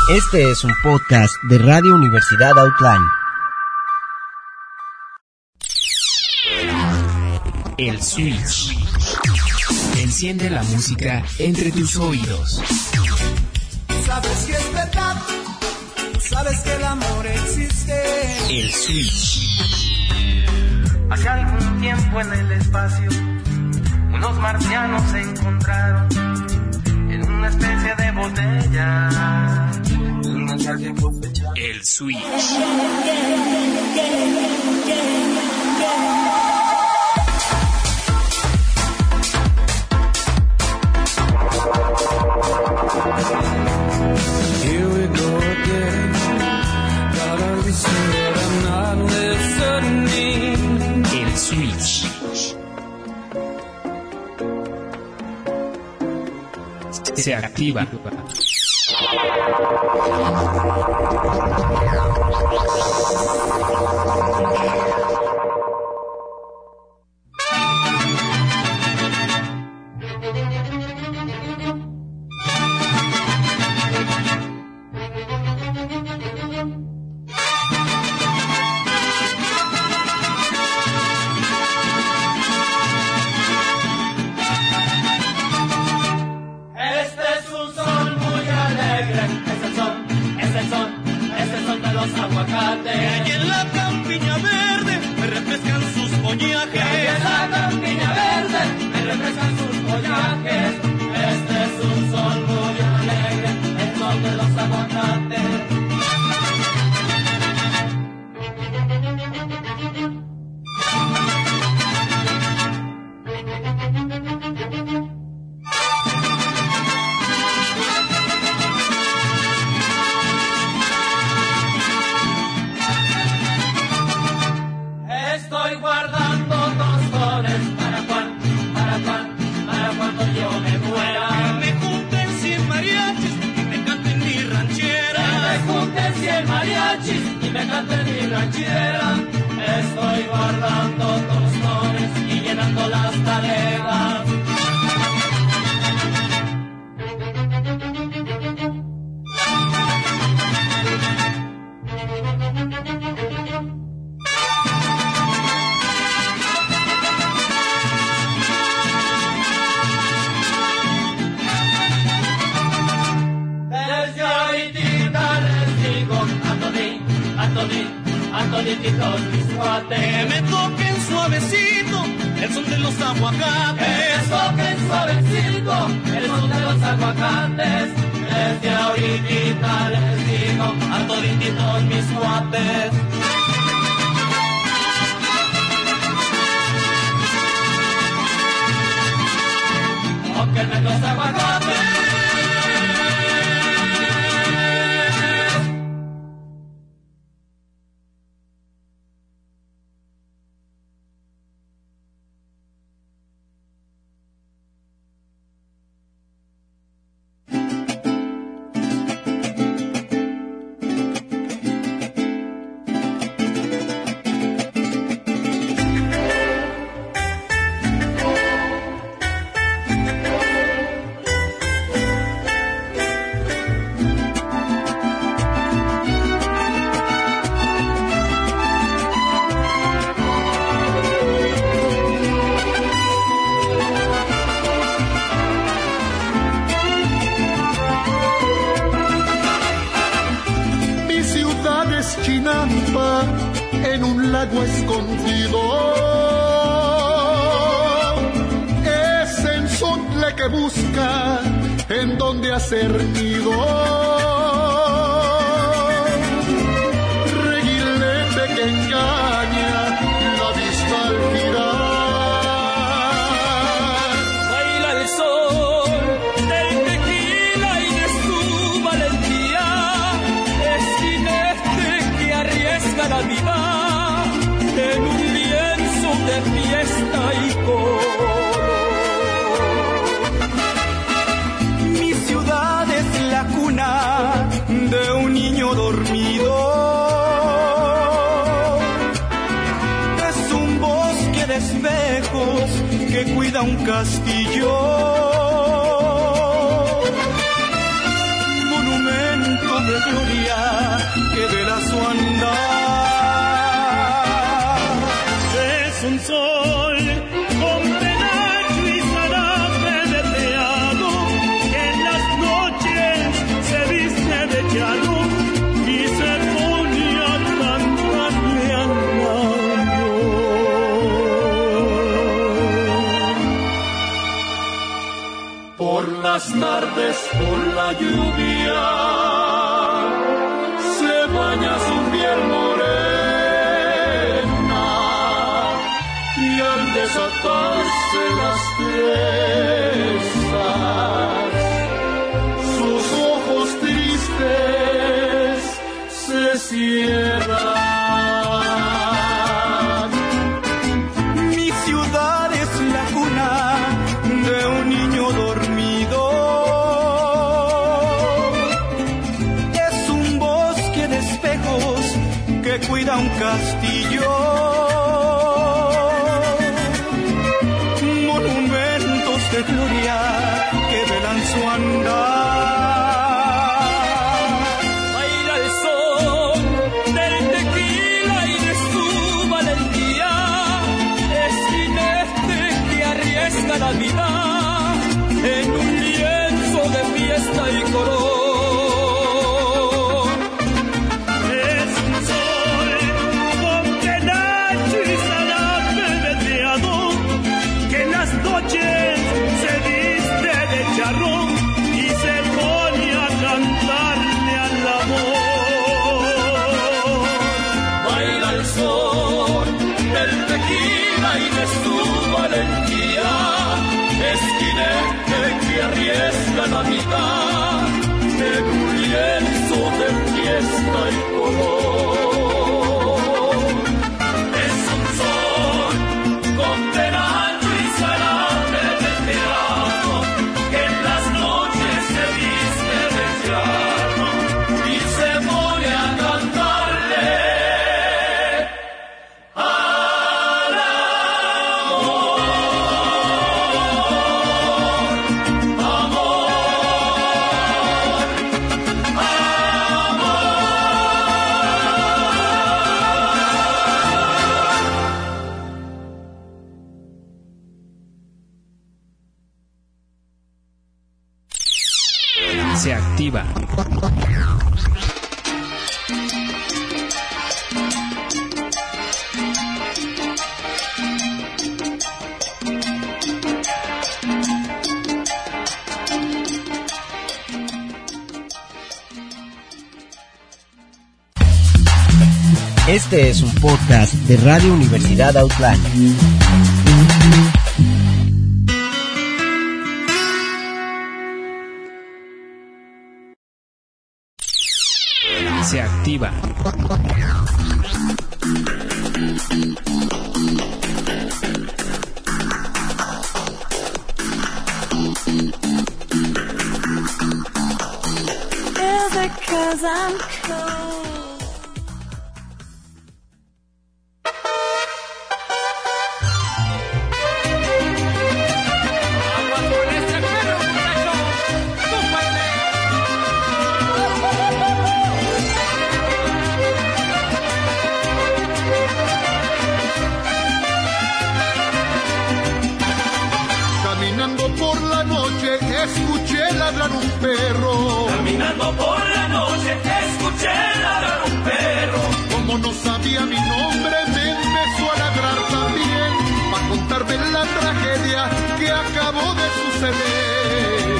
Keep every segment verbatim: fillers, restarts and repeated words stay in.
Este es un podcast de Radio Universidad Outline. El Switch. Enciende la música entre tus oídos. Sabes que es verdad, sabes que el amor existe. El Switch. Hace algún tiempo en el espacio, unos marcianos se encontraron en una especie de botella. Un mensaje por fecha. El Switch. Here we go again. Gotta be sure I'm not listening. El Switch. Se activa. Que me toquen suavecito el son de los aguacates. Que me toquen suavecito el son de los aguacates. Desde ahorita les digo a todititos mis cuates. Tóquenme los aguacates. Chinampa en un lago escondido, es ensontle que busca en donde hacer nido, reguilete que engaña la vista al girar. Baila el sol del tequila y de su valentía, es jinete que arriesga la vida en un lienzo de fiesta y color. Mi ciudad es la cuna de un niño dormido, es un bosque de espejos que cuida un castillo, monumento de gloria que vela su andar. Es un sol con penacho y zarape veteado que en las noches se viste de charro y se pone a cantarle al amor. Por las tardes, por la lluvia, se baña su piel morena y al desatarse las trenzas, sus ojos tristes se cierran. Mi ciudad es la cuna de un niño dormido. Es un bosque de espejos que cuida un castillo. Monumentos de gloria que velan su andar. Baila el son del tequila y de su valentía. Es jinete que arriesga la vida en un lienzo de fiesta y color. Es un sol con penacho y zarape veteado que en las noches se viste de charro y se pone a cantarle al amor. Baila el sol del tequila y de su valentía. Es jinete que arriesga la vida en un lienzo de fiesta y color. Es un sol con penacho y zarape veteado que en las noches se viste de charro y se pone a cantarle al Se activa. Este es un podcast de Radio Universidad Outland. Se activa. Is it 'cause I'm cold? Escuché ladrar un perro. Caminando por la noche escuché ladrar un perro. Como no sabía mi nombre me empezó a ladrar también, para contarme la tragedia que acabó de suceder.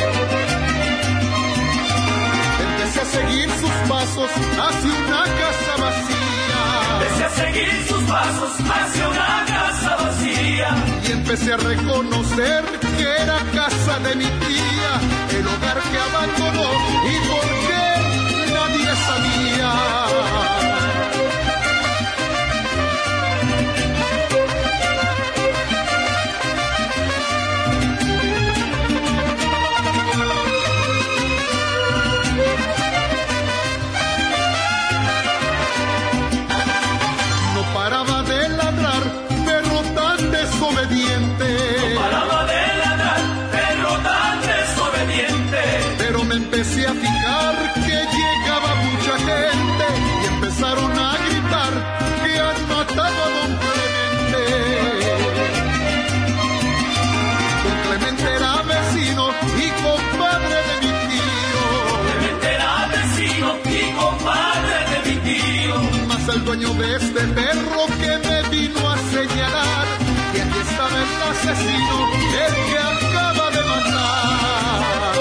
Empecé a seguir sus pasos hacia una casa vacía. Empecé a seguir sus pasos hacia una casa vacía. Y empecé a reconocer que era casa de mi tía, el hogar que abandonó y por qué nadie sabía. No paraba de ladrar, perro tan desobediente. No paraba de ladrar, perro tan desobediente. Pero me empecé a fijar que llega dueño de este perro que me vino a señalar que aquí estaba el asesino, el que acaba de matar.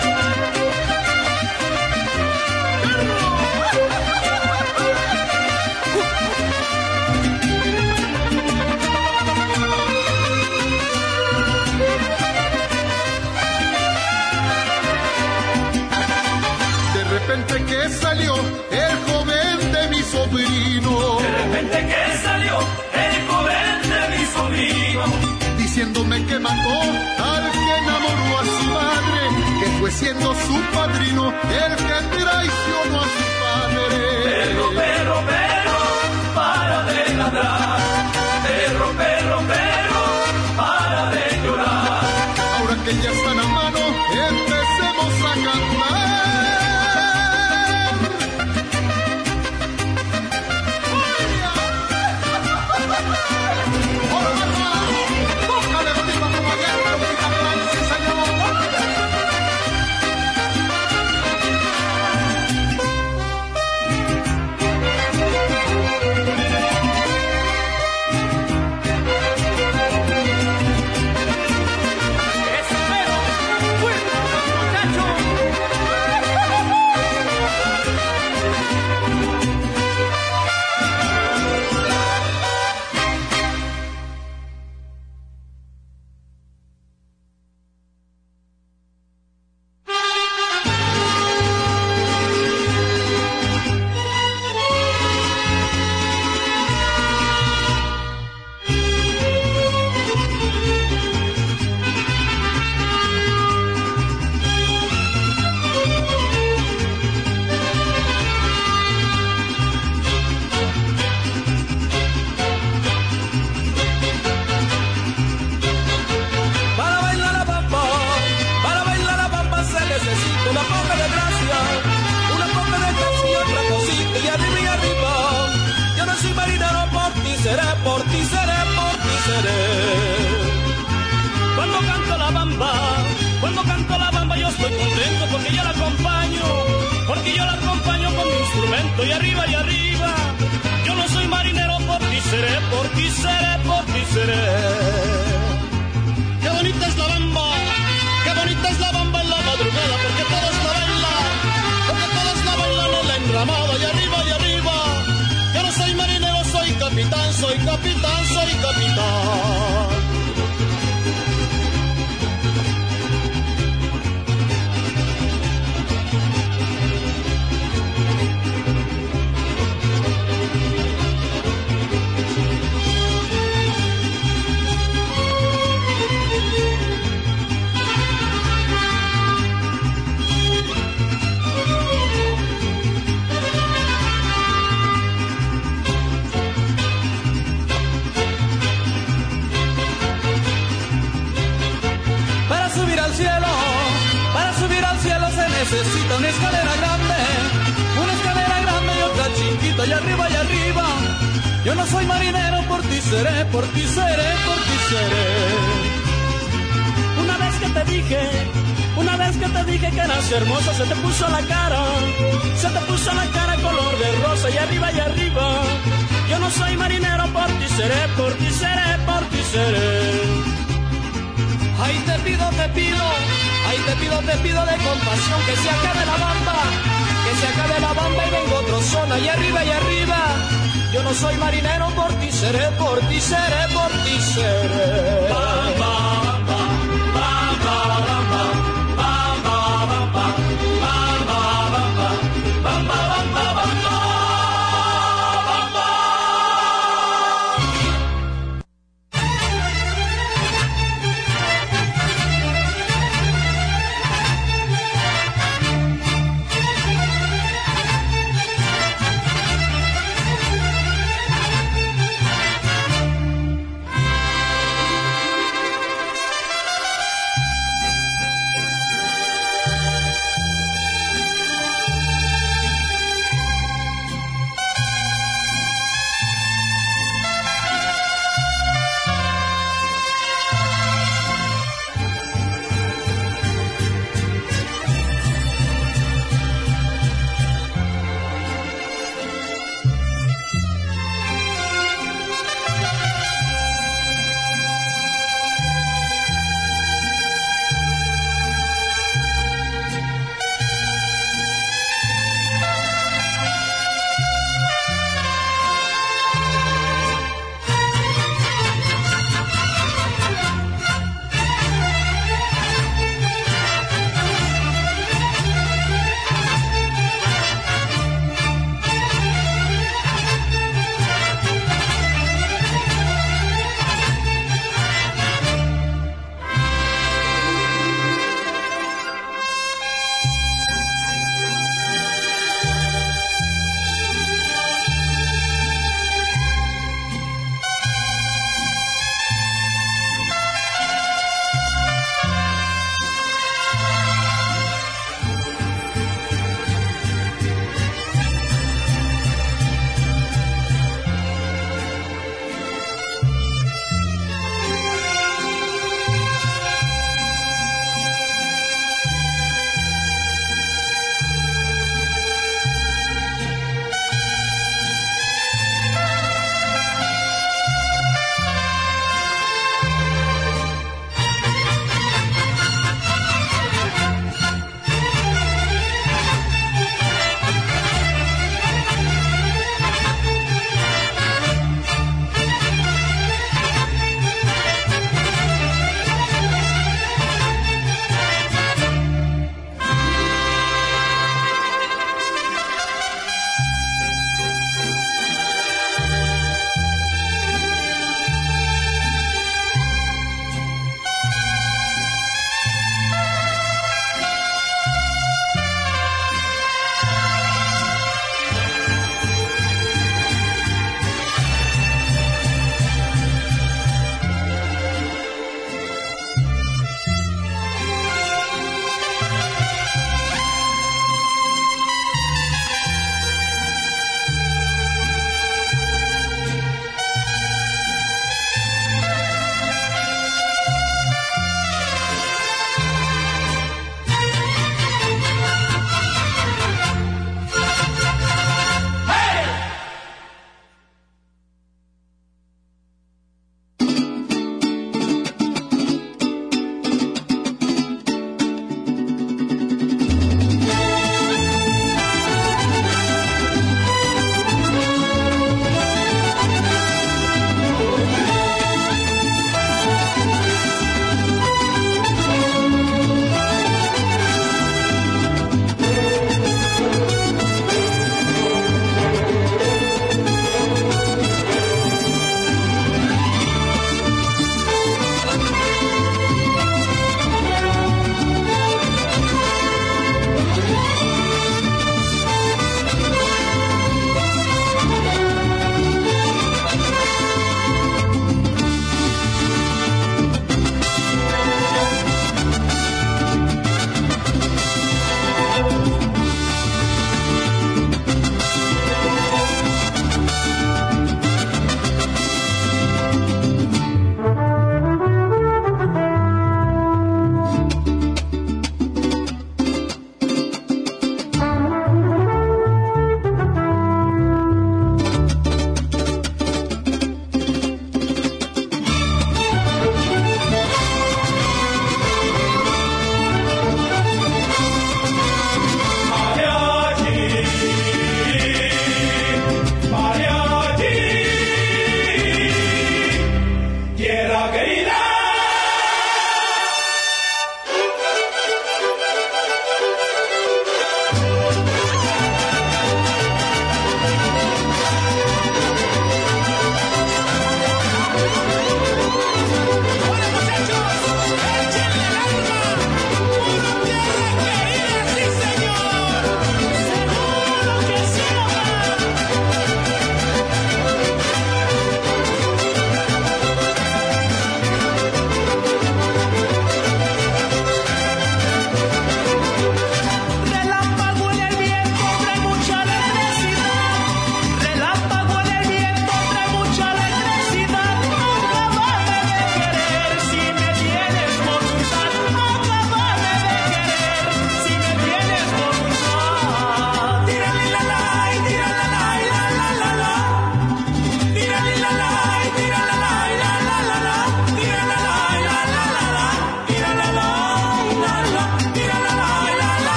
De repente que salió el joven de mi sobrino. De repente que salió el joven de mi sobrino. Diciéndome que mató al que enamoró a su madre, que fue siendo su padrino el que traicionó a su padre. Perro, perro, perro, para de ladrar. Perro, perro, perro, para de llorar. Ahora que ya están a mano, empecemos a cantar. Necesita una escalera grande, una escalera grande y otra chiquita, y arriba y arriba. Yo no soy marinero, por ti seré, por ti seré, por ti seré. Una vez que te dije, una vez que te dije que eras hermosa, se te puso la cara, se te puso la cara color de rosa, y arriba y arriba. Yo no soy marinero, por ti seré, por ti seré, por ti seré. Ay, te pido, te pido, ay, te pido, te pido de compasión, que se acabe la bamba, que se acabe la bamba y venga otra zona, y arriba y arriba. Yo no soy marinero, por ti seré, por ti seré, por ti seré. Bamba, bamba, bamba, bamba, bamba, bamba, bamba, bamba, bamba, bamba, bamba.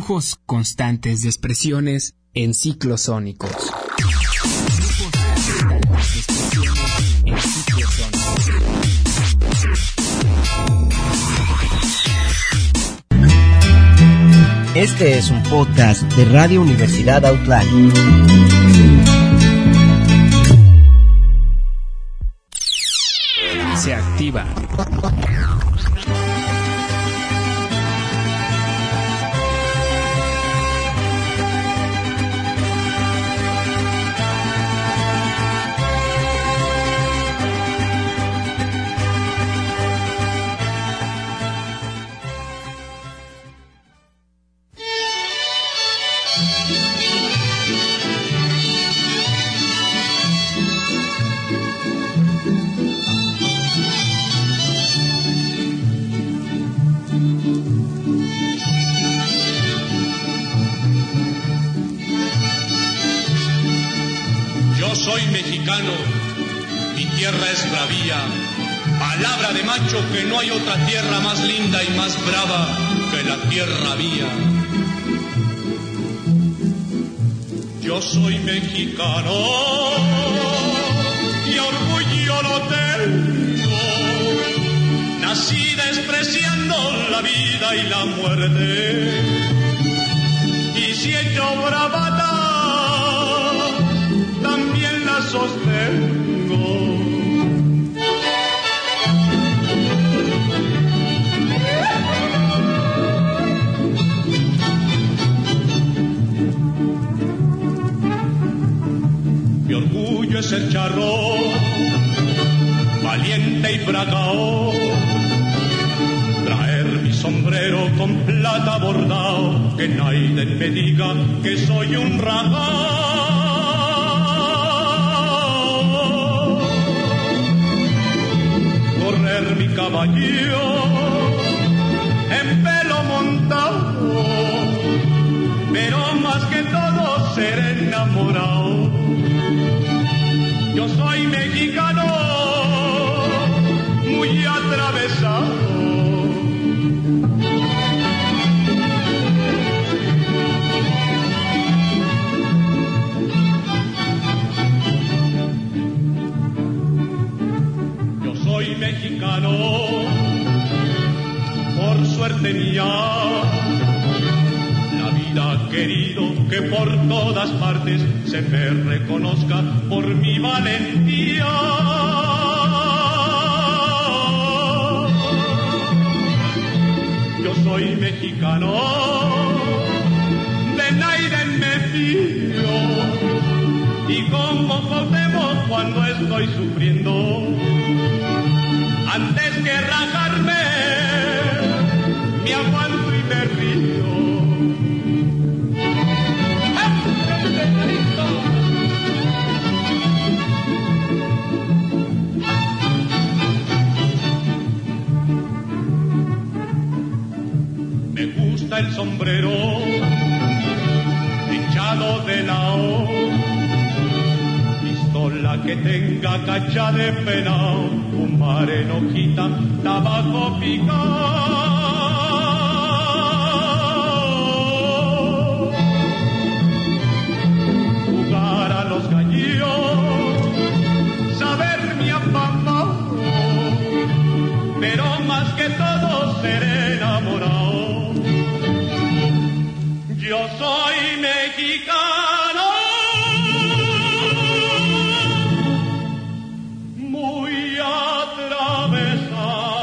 Flujos constantes de expresiones en ciclos sónicos. En ciclos sónicos. Este es un podcast de Radio Universidad Outline. Se activa. Soy mexicano, mi tierra es bravía, palabra de macho que no hay otra tierra más linda y más brava que la tierra mía. Yo soy mexicano y orgullo lo tengo, nací despreciando la vida y la muerte, y si he hecho bravata también la sostengo. Mi orgullo es ser charro, valiente y bragao, traer mi sombrero con plata bordado, que nadie me diga que soy un ragao. Correr mi caballo en pelo montado, pero más que todo ser enamorado. Yo soy mexicano, muy atravesado. Mexicano, por suerte mía, la vida querido que por todas partes se me reconozca por mi valentía. Yo soy mexicano, de nadie me fío, y como Cuauhtémoc cuando estoy sufriendo, antes que rajarme, me aguanto y me río. Me gusta el sombrero hinchado de lao, pistola que tenga cacha de penao, fumar en hojita, tabaco picado. Jugar a los gallos, saber mi apamado, pero más que todo ser enamorado. Yo soy mexicano, muy atravesado.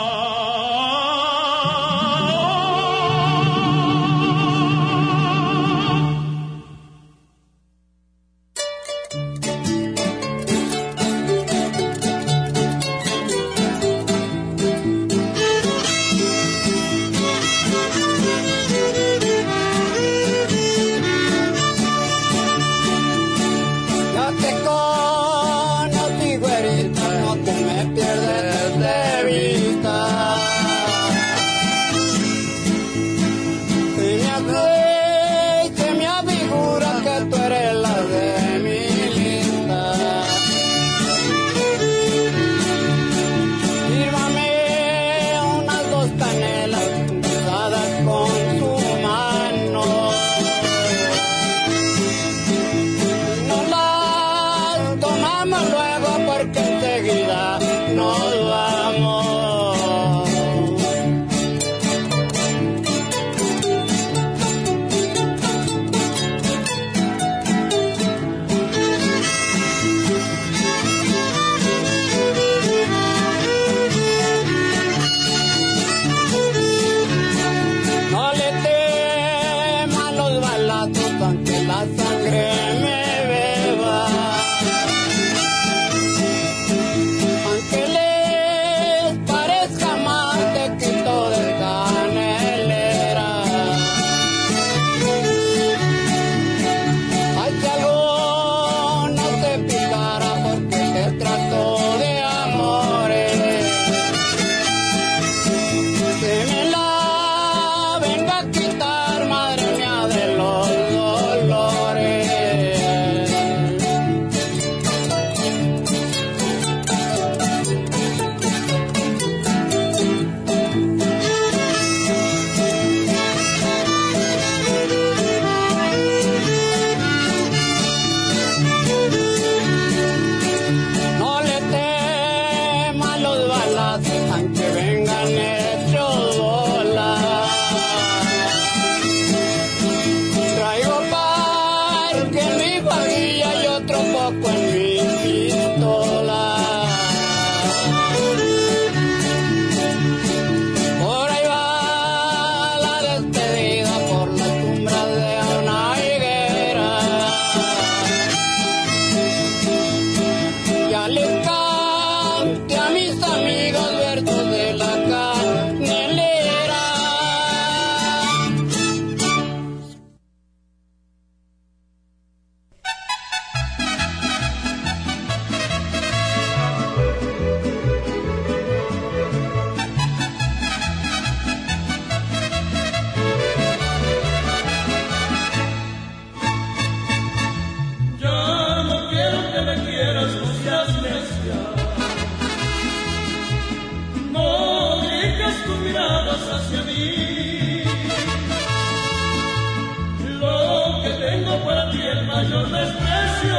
mayor desprecio.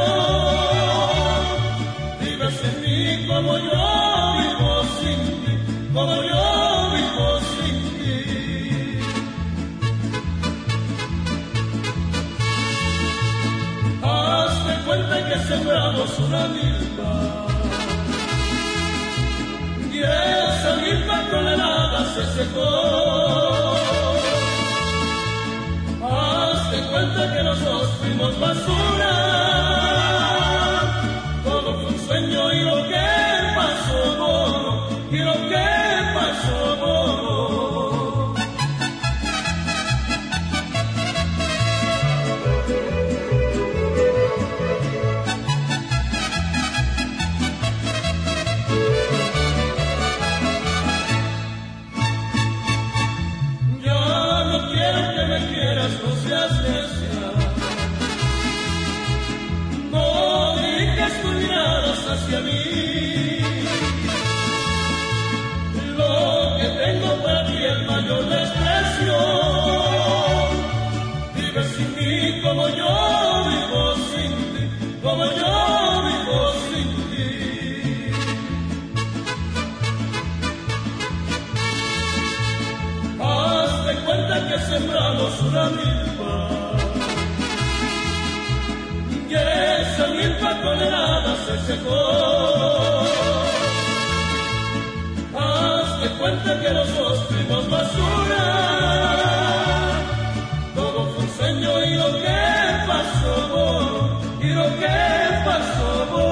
Vives en mí como yo vivo sin ti, como yo vivo sin ti. Hazte cuenta que sembramos una milpa y esa milpa condenada se secó. Hazte cuenta que los dos fuimos basura. Todo fue un sueño y lo que pasó, mono, y lo que pasó, mono. No seas necia, no diriges tus miradas hacia mí. Lo que tengo para ti es mayor desprecio. Vives sin mí como yo vivo sin ti, como yo vivo sin ti. Hazte cuenta que sembramos una milpa y esa milpa condenada se secó. Hazte cuenta que los dos fuimos basura. Todo fue un sueño y lo que pasó, y lo que pasó.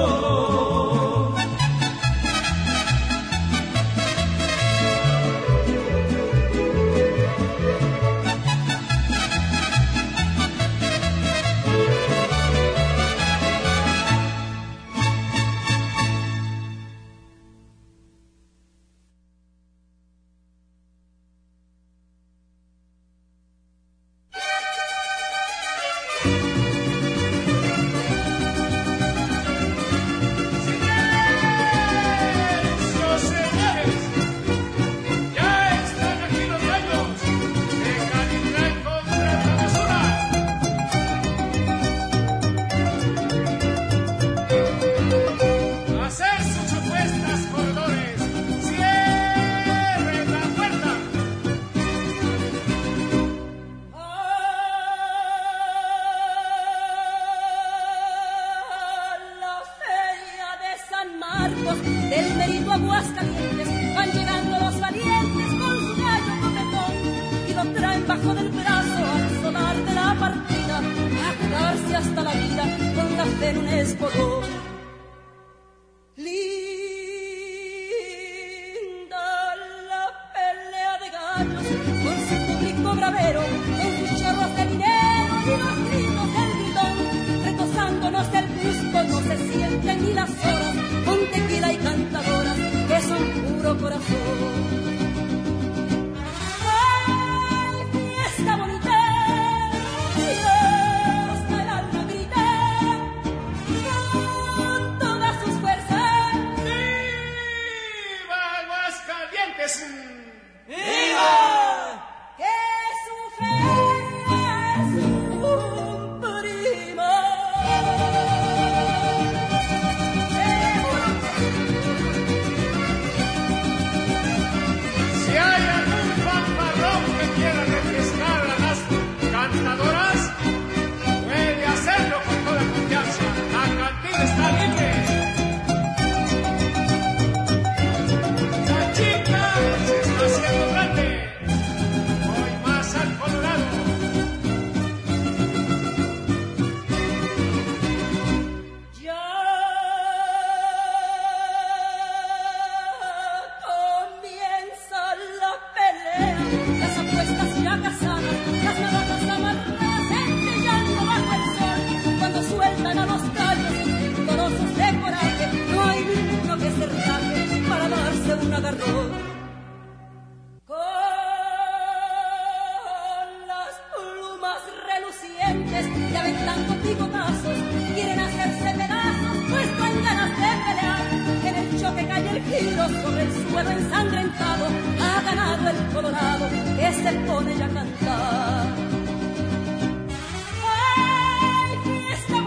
Sobre el suelo ensangrentado ha ganado el Colorado que se pone ya a cantar. ¡Ay, fiesta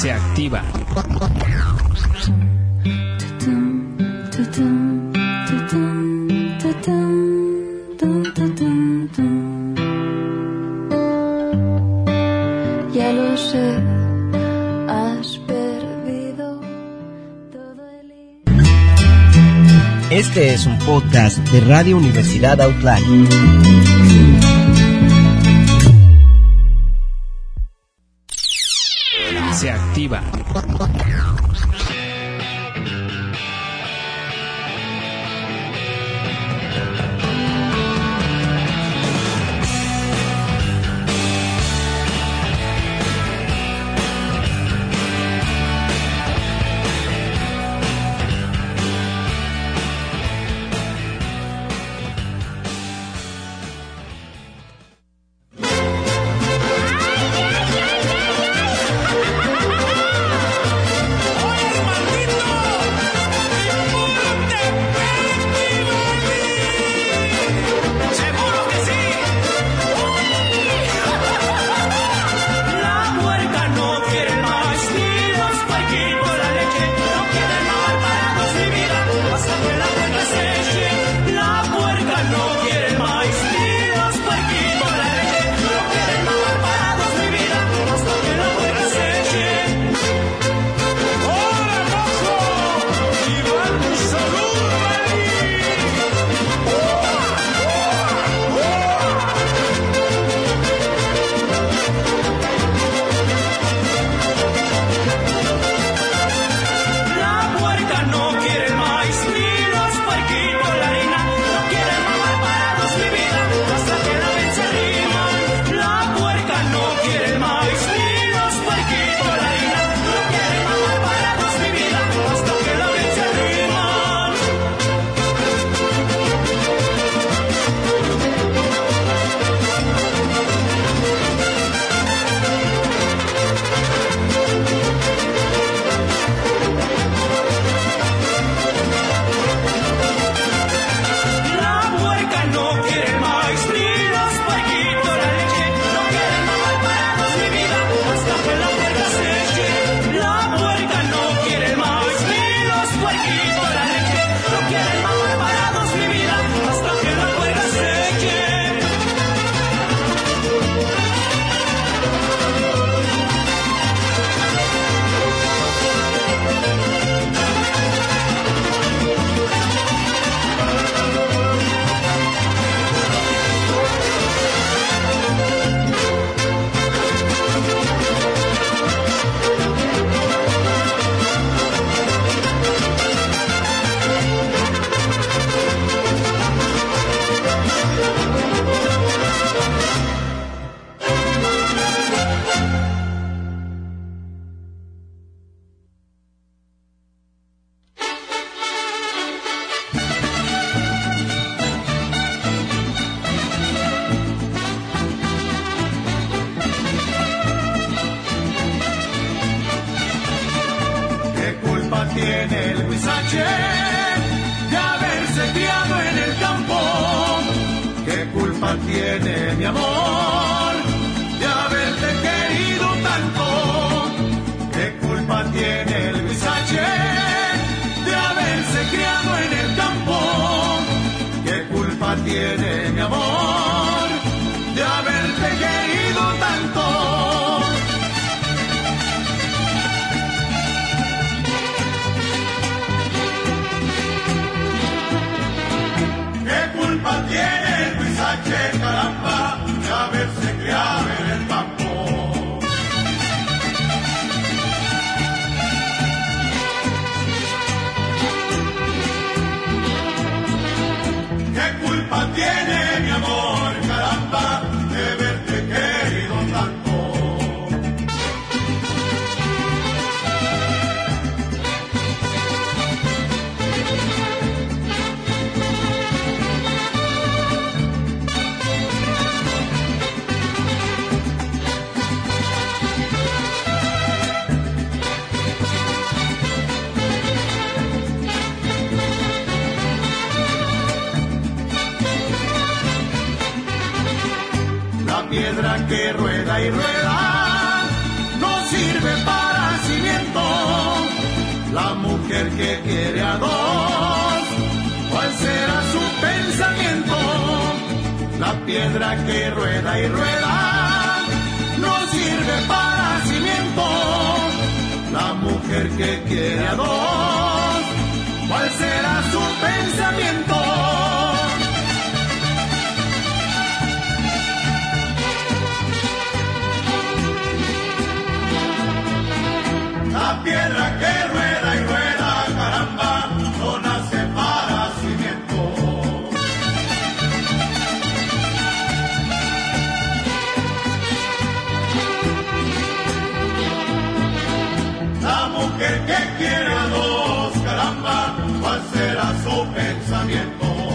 Se activa. Ya lo sé, has perdido todo el... Este es un podcast de Radio Universidad Outline. Se activa. Tiene el huizache de haberse criado en el campo. ¿Qué culpa tiene mi amor de haberte querido tanto? ¿Qué culpa tiene el huizache de haberse criado en el campo? ¿Qué culpa tiene mi amor de haberte querido tanto? Tiene el huizache, caramba, de haberse criado en el campo. ¿Qué culpa tiene mi amor, caramba, de verte querido tanto? piedra que rueda y rueda no sirve para sí piedra que rueda y rueda no sirve para cimiento. La mujer que quiere a dos, ¿cuál será su pensamiento? La piedra que rueda y rueda, caramba, no nace para cimiento. La mujer que quiere a dos, caramba, ¿cuál será su pensamiento?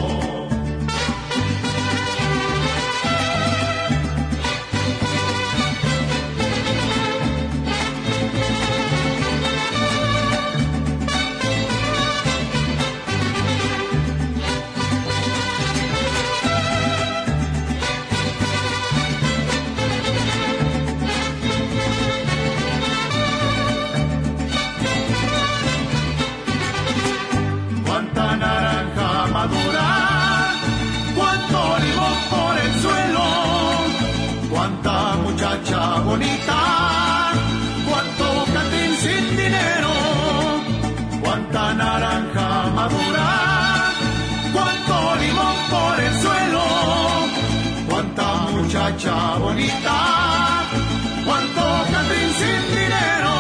Cuánto limón por el suelo, cuánta muchacha bonita, cuánto catín sin dinero, cuánta naranja madura, cuánto limón por el suelo, cuánta muchacha bonita, cuánto catín sin dinero.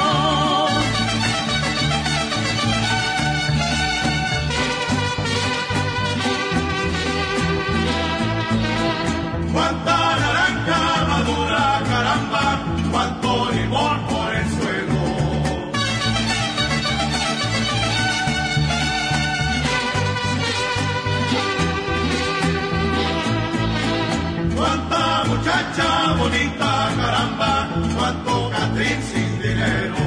Cuánta naranja madura, caramba, cuánto limón por el suelo. Cuánta muchacha bonita, caramba, cuánto catrín sin dinero.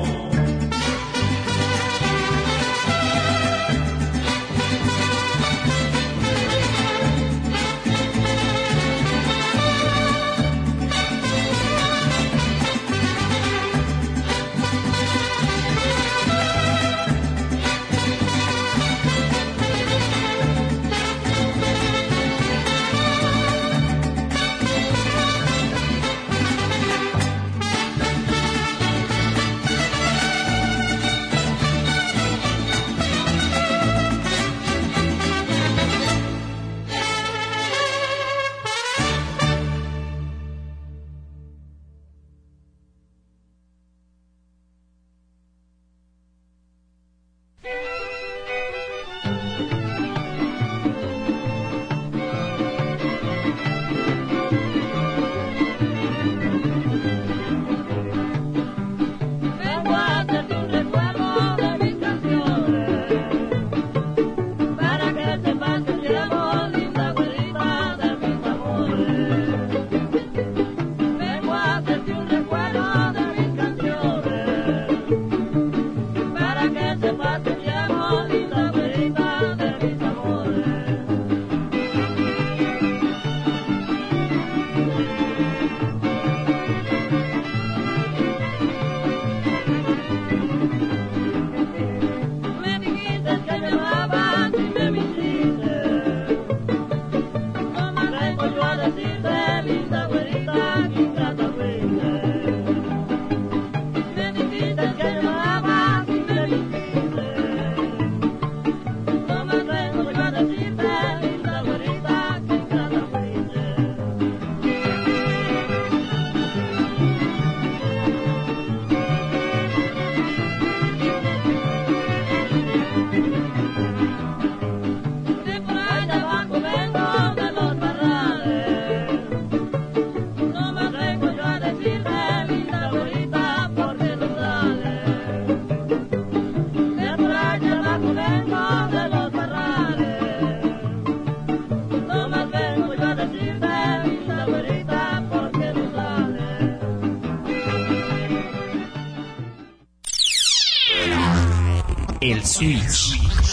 El Switch.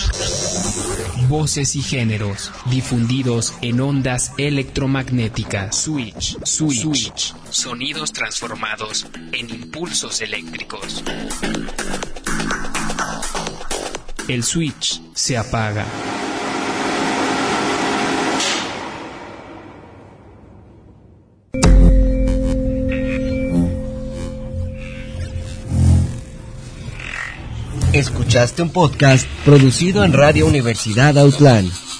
Voces y géneros difundidos en ondas electromagnéticas. Switch, switch, switch. Sonidos transformados en impulsos eléctricos. El switch se apaga. Escuchaste un podcast producido en Radio Universidad Autlán.